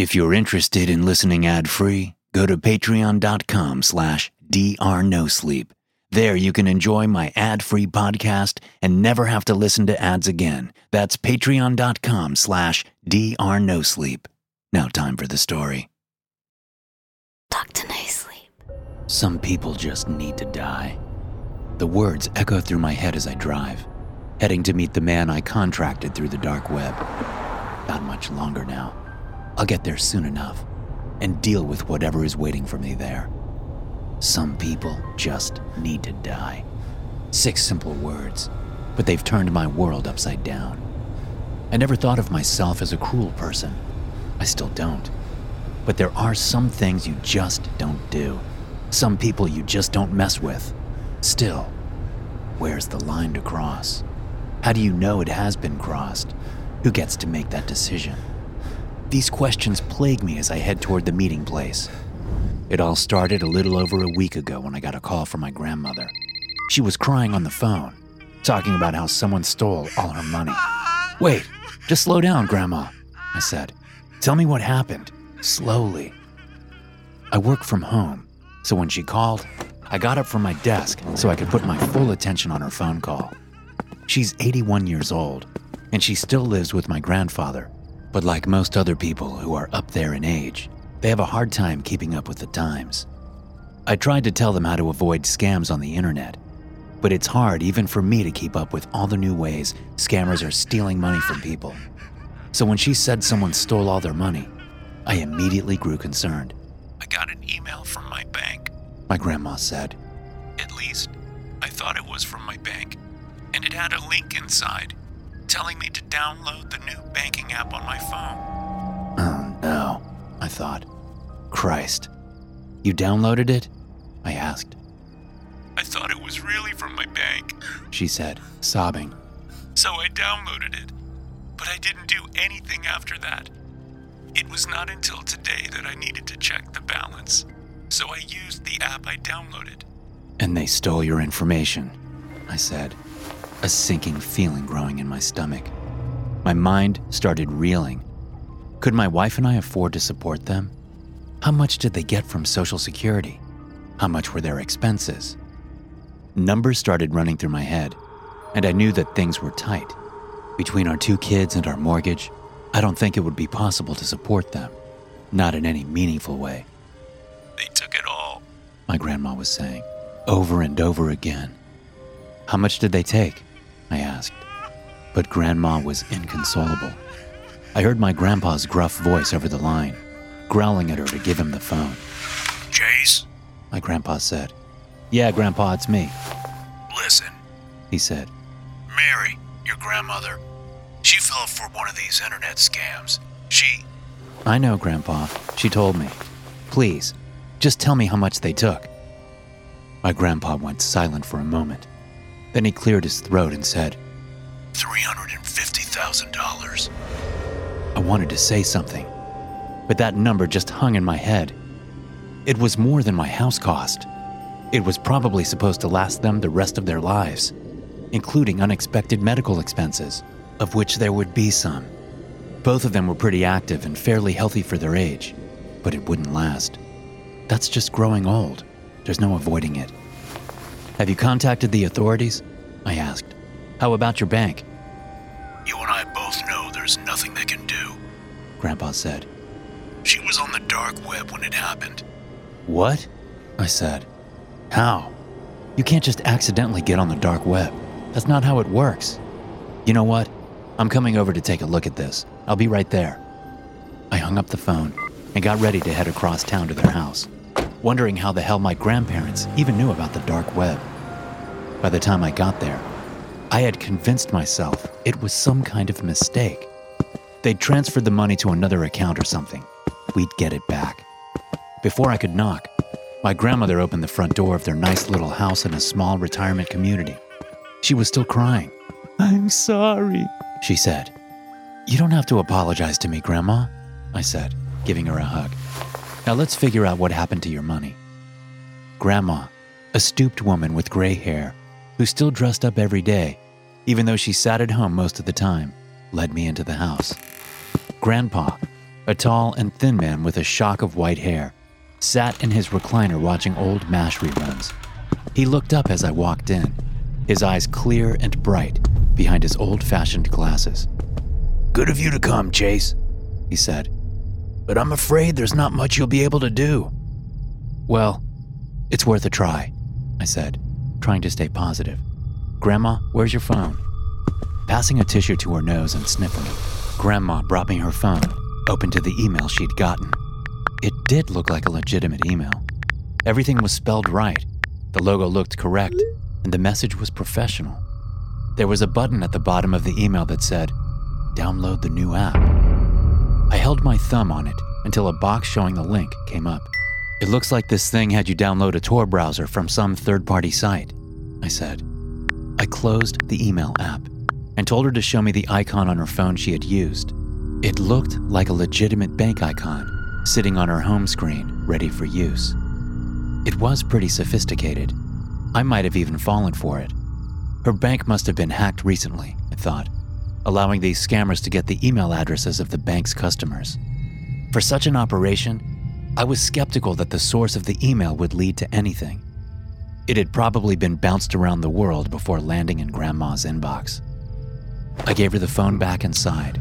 If you're interested in listening ad-free, go to patreon.com/drnosleep. There you can enjoy my ad-free podcast and never have to listen to ads again. That's patreon.com/drnosleep. Now time for the story. Dr. No Sleep. Some people just need to die. The words echo through my head as I drive, heading to meet the man I contracted through the dark web. Not much longer now. I'll get there soon enough and deal with whatever is waiting for me there. Some people just need to die. 6 simple words, but they've turned my world upside down. I never thought of myself as a cruel person. I still don't. But there are some things you just don't do. Some people you just don't mess with. Still, where's the line to cross? How do you know it has been crossed? Who gets to make that decision? These questions plague me as I head toward the meeting place. It all started a little over a week ago when I got a call from my grandmother. She was crying on the phone, talking about how someone stole all her money. "Wait, just slow down, Grandma," I said. "Tell me what happened, slowly." I work from home, so when she called, I got up from my desk so I could put my full attention on her phone call. She's 81 years old, and she still lives with my grandfather. But like most other people who are up there in age, they have a hard time keeping up with the times. I tried to tell them how to avoid scams on the internet, but it's hard even for me to keep up with all the new ways scammers are stealing money from people. So when she said someone stole all their money, I immediately grew concerned. "I got an email from my bank," my grandma said. "At least, I thought it was from my bank, and it had a link inside telling me to download the new banking app on my phone." Oh no, I thought. Christ. "You downloaded it?" I asked. "I thought it was really from my bank," she said, sobbing. "So I downloaded it, but I didn't do anything after that. It was not until today that I needed to check the balance, so I used the app I downloaded." "And they stole your information," I said, a sinking feeling growing in my stomach. My mind started reeling. Could my wife and I afford to support them? How much did they get from Social Security? How much were their expenses? Numbers started running through my head, and I knew that things were tight. Between our 2 kids and our mortgage, I don't think it would be possible to support them, not in any meaningful way. "They took it all," my grandma was saying, over and over again. "How much did they take?" I asked. But Grandma was inconsolable. I heard my grandpa's gruff voice over the line, growling at her to give him the phone. "Chase?" my grandpa said. "Yeah, Grandpa, it's me." "Listen," he said. "Mary, your grandmother, she fell for one of these internet scams. I know, Grandpa. She told me. Please, just tell me how much they took." My grandpa went silent for a moment. Then he cleared his throat and said, $350,000. I wanted to say something, but that number just hung in my head. It was more than my house cost. It was probably supposed to last them the rest of their lives, including unexpected medical expenses, of which there would be some. Both of them were pretty active and fairly healthy for their age, but it wouldn't last. That's just growing old. There's no avoiding it. "Have you contacted the authorities?" I asked. "How about your bank?" "You and I both know there's nothing they can do," Grandpa said. "She was on the dark web when it happened." "What?" I said. "How? You can't just accidentally get on the dark web. That's not how it works." "You know what? I'm coming over to take a look at this. I'll be right there." I hung up the phone and got ready to head across town to their house, wondering how the hell my grandparents even knew about the dark web. By the time I got there, I had convinced myself it was some kind of mistake. They'd transferred the money to another account or something. We'd get it back. Before I could knock, my grandmother opened the front door of their nice little house in a small retirement community. She was still crying. "I'm sorry," she said. "You don't have to apologize to me, Grandma," I said, giving her a hug. "Now let's figure out what happened to your money." Grandma, a stooped woman with gray hair, who still dressed up every day, even though she sat at home most of the time, led me into the house. Grandpa, A tall and thin man with a shock of white hair sat in his recliner watching old MASH reruns. He looked up as I walked in, his eyes clear and bright behind his old-fashioned glasses. "Good of you to come, Chase," he said. "But I'm afraid there's not much you'll be able to do." "Well, it's worth a try," I said, trying to stay positive. "Grandma, where's your phone?" Passing a tissue to her nose and sniffing, Grandma brought me her phone, open to the email she'd gotten. It did look like a legitimate email. Everything was spelled right, the logo looked correct, and the message was professional. There was a button at the bottom of the email that said, "Download the new app." I held my thumb on it until a box showing the link came up. "It looks like this thing had you download a Tor browser from some third-party site," I said. I closed the email app and told her to show me the icon on her phone she had used. It looked like a legitimate bank icon sitting on her home screen, ready for use. It was pretty sophisticated. I might have even fallen for it. Her bank must have been hacked recently, I thought, allowing these scammers to get the email addresses of the bank's customers. For such an operation, I was skeptical that the source of the email would lead to anything. It had probably been bounced around the world before landing in Grandma's inbox. I gave her the phone back and sighed.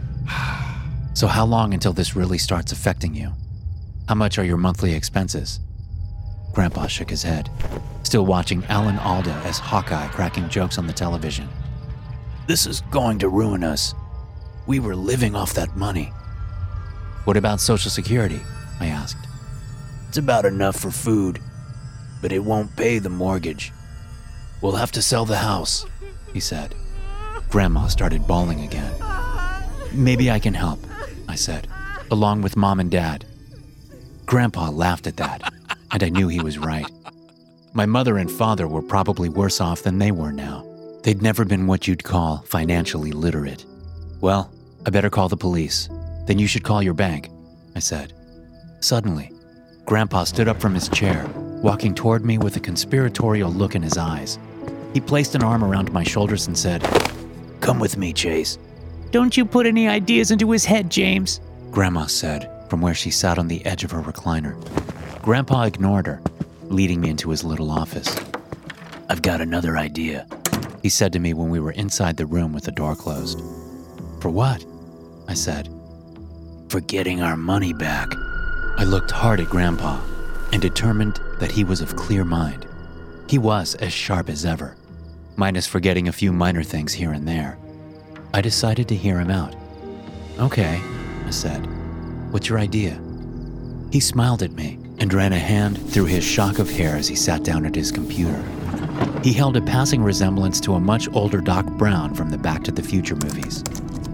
"So how long until this really starts affecting you? How much are your monthly expenses?" Grandpa shook his head, still watching Alan Alda as Hawkeye cracking jokes on the television. "This is going to ruin us. We were living off that money." "What about Social Security?" I asked. "It's about enough for food, but it won't pay the mortgage. We'll have to sell the house," he said. Grandma started bawling again. "Maybe I can help," I said, "along with Mom and Dad." Grandpa laughed at that, and I knew he was right. My mother and father were probably worse off than they were now. They'd never been what you'd call financially literate. "Well, I better call the police. Then you should call your bank," I said. Suddenly, Grandpa stood up from his chair, walking toward me with a conspiratorial look in his eyes. He placed an arm around my shoulders and said, "Come with me, Chase." "Don't you put any ideas into his head, James," Grandma said from where she sat on the edge of her recliner. Grandpa ignored her, leading me into his little office. "I've got another idea," he said to me when we were inside the room with the door closed. "For what?" I said. "For getting our money back." I looked hard at Grandpa and determined that he was of clear mind. He was as sharp as ever, minus forgetting a few minor things here and there. I decided to hear him out. "Okay," I said. "What's your idea?" He smiled at me and ran a hand through his shock of hair as he sat down at his computer. He held a passing resemblance to a much older Doc Brown from the Back to the Future movies.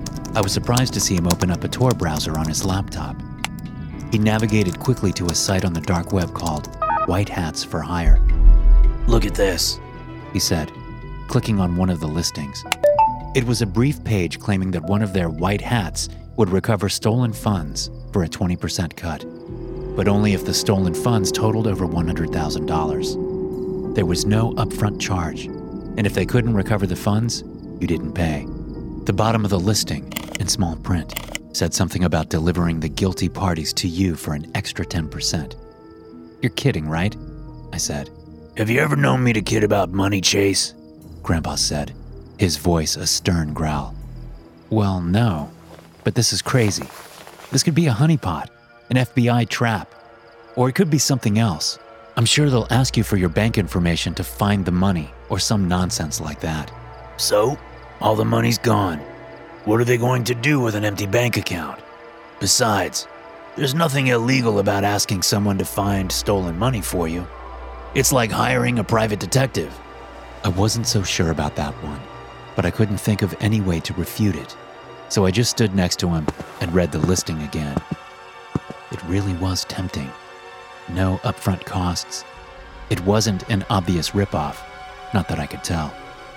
I was surprised to see him open up a Tor browser on his laptop. He navigated quickly to a site on the dark web called White Hats for Hire. "Look at this," he said, clicking on one of the listings. It was a brief page claiming that one of their white hats would recover stolen funds for a 20% cut, but only if the stolen funds totaled over $100,000. There was no upfront charge, and if they couldn't recover the funds, you didn't pay. The bottom of the listing, in small print, said something about delivering the guilty parties to you for an extra 10%. "You're kidding, right?" I said. "Have you ever known me to kid about money, Chase?" Grandpa said, his voice a stern growl. "Well, no, but this is crazy. This could be a honeypot, an FBI trap, or it could be something else. I'm sure they'll ask you for your bank information to find the money or some nonsense like that." "So, all the money's gone. What are they going to do with an empty bank account? Besides, there's nothing illegal about asking someone to find stolen money for you. It's like hiring a private detective." I wasn't so sure about that one, but I couldn't think of any way to refute it, so I just stood next to him and read the listing again. It really was tempting. No upfront costs. It wasn't an obvious ripoff, not that I could tell.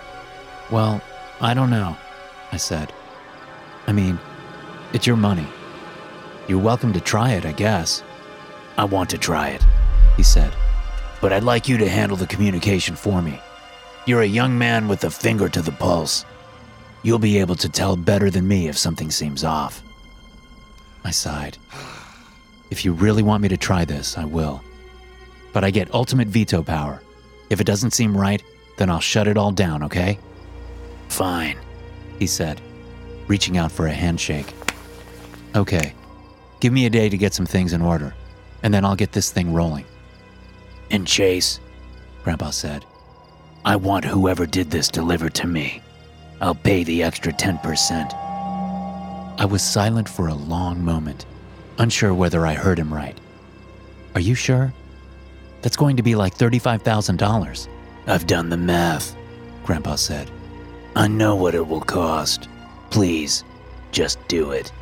"Well, I don't know," I said. "I mean, it's your money. You're welcome to try it, I guess." "I want to try it," he said. "but I'd like you to handle the communication for me. You're a young man with a finger to the pulse. You'll be able to tell better than me if something seems off." I sighed. If you really want me to try this, I will. But I get ultimate veto power. If it doesn't seem right, then I'll shut it all down, okay? Fine, he said, reaching out for a handshake. Okay, give me a day to get some things in order, and then I'll get this thing rolling. And Chase, Grandpa said, I want whoever did this delivered to me. I'll pay the extra 10%. I was silent for a long moment, unsure whether I heard him right. Are you sure? That's going to be like $35,000. I've done the math, Grandpa said. I know what it will cost. Please, just do it.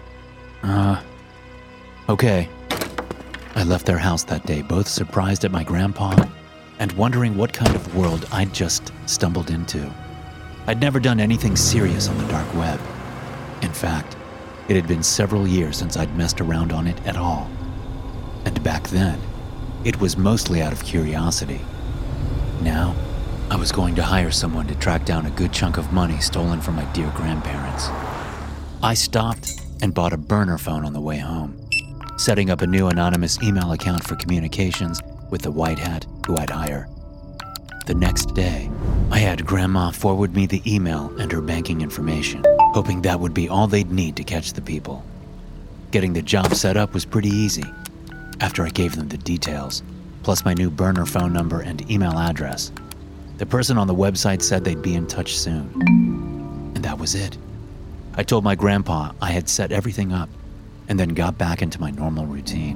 Okay. I left their house that day, both surprised at my grandpa and wondering what kind of world I'd just stumbled into. I'd never done anything serious on the dark web. In fact, it had been several years since I'd messed around on it at all. And back then, it was mostly out of curiosity. Now, I was going to hire someone to track down a good chunk of money stolen from my dear grandparents. I stopped and bought a burner phone on the way home, setting up a new anonymous email account for communications with the white hat who I'd hire. The next day, I had Grandma forward me the email and her banking information, hoping that would be all they'd need to catch the people. Getting the job set up was pretty easy. After I gave them the details, plus my new burner phone number and email address, the person on the website said they'd be in touch soon. And that was it. I told my grandpa I had set everything up and then got back into my normal routine.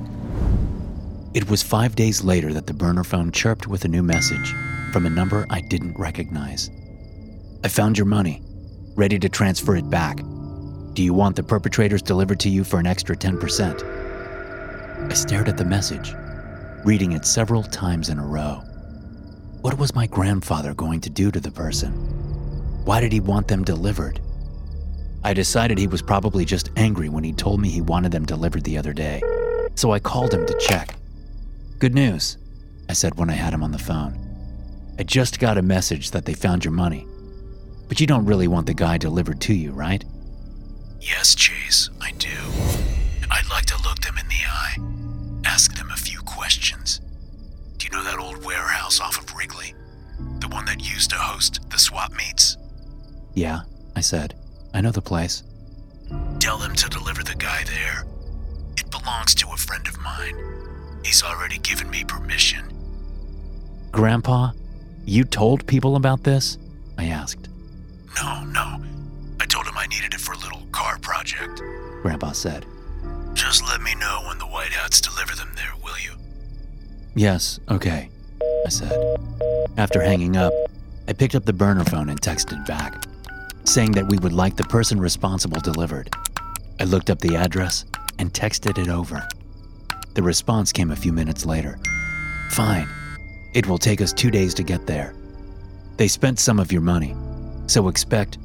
It was 5 days later that the burner phone chirped with a new message from a number I didn't recognize. I found your money, ready to transfer it back. Do you want the perpetrators delivered to you for an extra 10%? I stared at the message, reading it several times in a row. What was my grandfather going to do to the person? Why did he want them delivered? I decided he was probably just angry when he told me he wanted them delivered the other day, so I called him to check. Good news, I said when I had him on the phone. I just got a message that they found your money, but you don't really want the guy delivered to you, right? Yes, Chase, I do. I'd like to look them in the eye, ask them a few questions. Do you know that old warehouse off of Wrigley? The one that used to host the swap meets? Yeah, I said. I know the place. Tell them to deliver the guy there. It belongs to a friend of mine. He's already given me permission. Grandpa, you told people about this? I asked. No. I told him I needed it for a little car project. Grandpa said. Just let me know when the White Hats deliver them there, will you? Yes, okay, I said. After hanging up, I picked up the burner phone and texted back, saying that we would like the person responsible delivered. I looked up the address and texted it over. The response came a few minutes later. Fine. It will take us 2 days to get there. They spent some of your money, so expect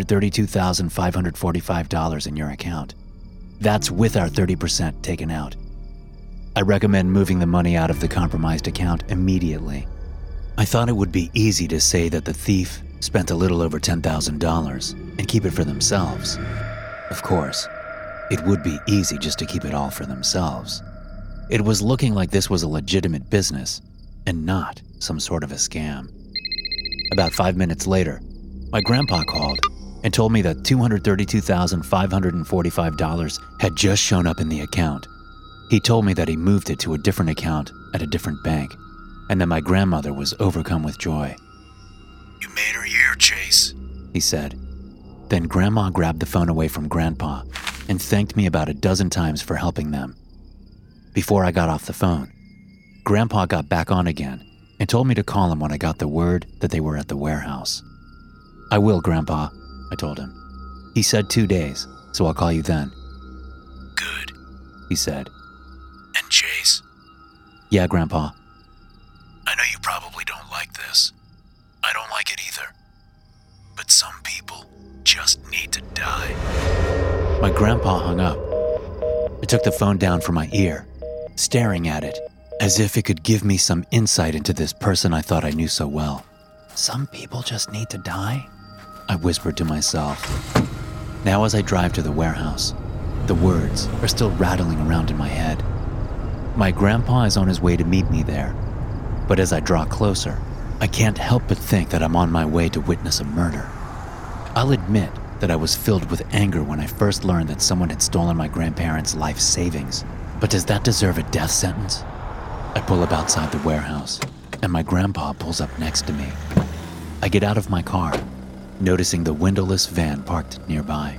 $232,545 in your account. That's with our 30% taken out. I recommend moving the money out of the compromised account immediately. I thought it would be easy to say that the thief spent a little over $10,000 and keep it for themselves. Of course, it would be easy just to keep it all for themselves. It was looking like this was a legitimate business and not some sort of a scam. About 5 minutes later, my grandpa called and told me that $232,545 had just shown up in the account. He told me that he moved it to a different account at a different bank, and that my grandmother was overcome with joy. You made her year, Chase, he said. Then Grandma grabbed the phone away from Grandpa and thanked me about a dozen times for helping them. Before I got off the phone, Grandpa got back on again and told me to call him when I got the word that they were at the warehouse. I will, Grandpa, I told him. He said 2 days, so I'll call you then. Good, he said. And Chase? Yeah, Grandpa. I know you probably don't like this. I don't like it either. But some people just need to die. My grandpa hung up. I took the phone down from my ear, staring at it, as if it could give me some insight into this person I thought I knew so well. Some people just need to die? I whispered to myself. Now as I drive to the warehouse, The words are still rattling around in my head. My grandpa is on his way to meet me there, but as I draw closer, I can't help but think that I'm on my way to witness a murder. I'll admit that I was filled with anger when I first learned that someone had stolen my grandparents' life savings, but does that deserve a death sentence? I pull up outside the warehouse, and my grandpa pulls up next to me. I get out of my car, noticing the windowless van parked nearby.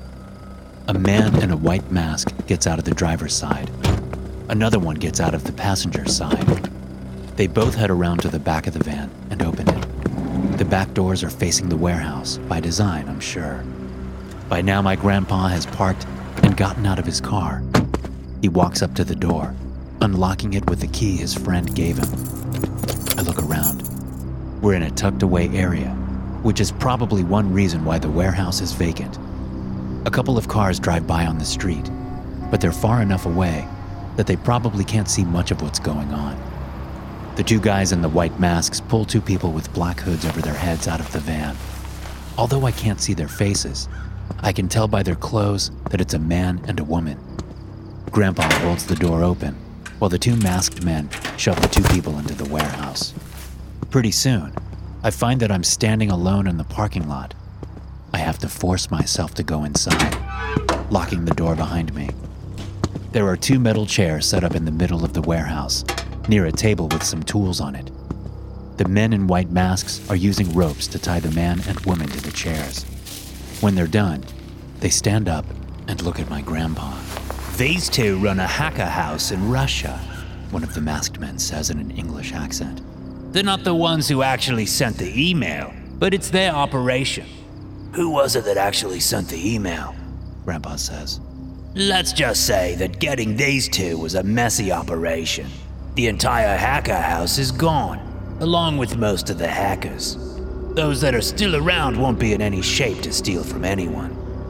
A man in a white mask gets out of the driver's side. Another one gets out of the passenger's side. They both head around to the back of the van and open it. The back doors are facing the warehouse, by design, I'm sure. By now, my grandpa has parked and gotten out of his car. He walks up to the door, unlocking it with the key his friend gave him. I look around. We're in a tucked-away area, which is probably one reason why the warehouse is vacant. A couple of cars drive by on the street, but they're far enough away that they probably can't see much of what's going on. The two guys in the white masks pull two people with black hoods over their heads out of the van. Although I can't see their faces, I can tell by their clothes that it's a man and a woman. Grandpa holds the door open, while the two masked men shove the two people into the warehouse. Pretty soon, I find that I'm standing alone in the parking lot. I have to force myself to go inside, locking the door behind me. There are two metal chairs set up in the middle of the warehouse, near a table with some tools on it. The men in white masks are using ropes to tie the man and woman to the chairs. When they're done, they stand up and look at my grandpa. These two run a hacker house in Russia, One of the masked men says in an English accent. They're not the ones who actually sent the email, but it's their operation. Who was it that actually sent the email? Grandpa says. Let's just say that getting these two was a messy operation. The entire hacker house is gone, along with most of the hackers. Those that are still around won't be in any shape to steal from anyone.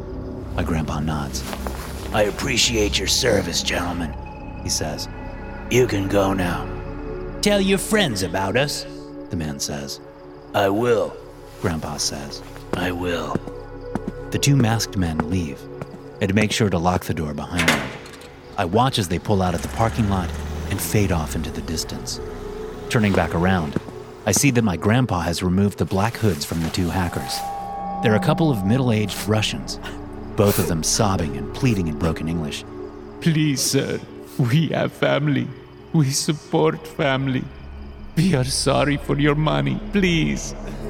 My grandpa nods. I appreciate your service, gentlemen, He says. You can go now. Tell your friends about us, The man says. I will. Grandpa says. I will. The two masked men leave, and make sure to lock the door behind them. I watch as they pull out of the parking lot and fade off into the distance. Turning back around, I see that my grandpa has removed the black hoods from the two hackers. They're a couple of middle-aged Russians, both of them sobbing and pleading in broken English. Please, sir, we have family. We support family. We are sorry for your money, please.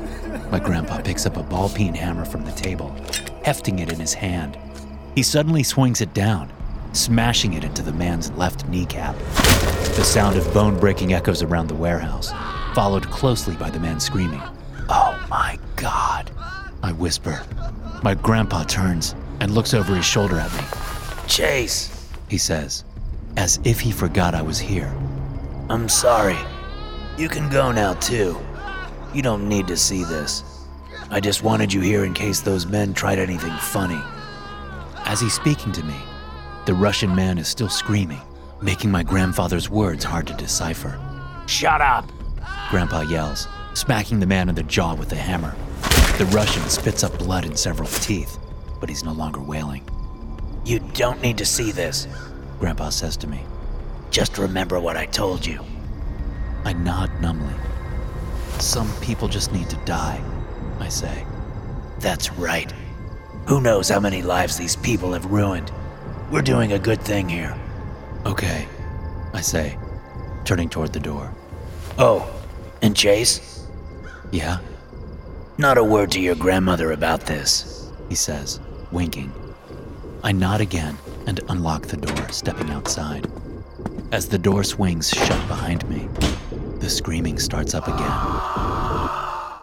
My grandpa picks up a ball-peen hammer from the table, hefting it in his hand. He suddenly swings it down, smashing it into the man's left kneecap. The sound of bone-breaking echoes around the warehouse, followed closely by the man screaming, "Oh my God!" I whisper. My grandpa turns and looks over his shoulder at me. Chase, He says, as if he forgot I was here. I'm sorry. You can go now, too. You don't need to see this. I just wanted you here in case those men tried anything funny. As he's speaking to me, the Russian man is still screaming, making my grandfather's words hard to decipher. Shut up! Grandpa yells, smacking the man in the jaw with the hammer. The Russian spits up blood in several teeth, but he's no longer wailing. You don't need to see this. Grandpa says to me. Just remember what I told you. I nod numbly. Some people just need to die, I say. That's right. Who knows how many lives these people have ruined? We're doing a good thing here. Okay, I say, turning toward the door. Oh, and Chase? Yeah, Not a word to your grandmother about this. he says, winking. I nod again and unlock the door, stepping outside. As the door swings shut behind me, the screaming starts up again.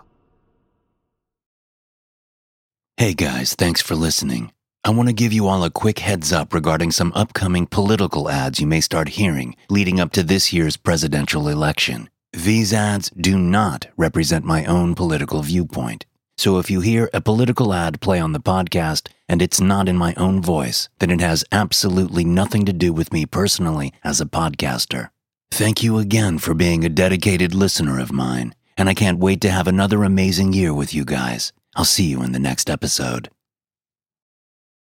Hey guys, thanks for listening. I want to give you all a quick heads up regarding some upcoming political ads you may start hearing leading up to this year's presidential election. These ads do not represent my own political viewpoint. So if you hear a political ad play on the podcast and it's not in my own voice, then it has absolutely nothing to do with me personally as a podcaster. Thank you again for being a dedicated listener of mine, and I can't wait to have another amazing year with you guys. I'll see you in the next episode.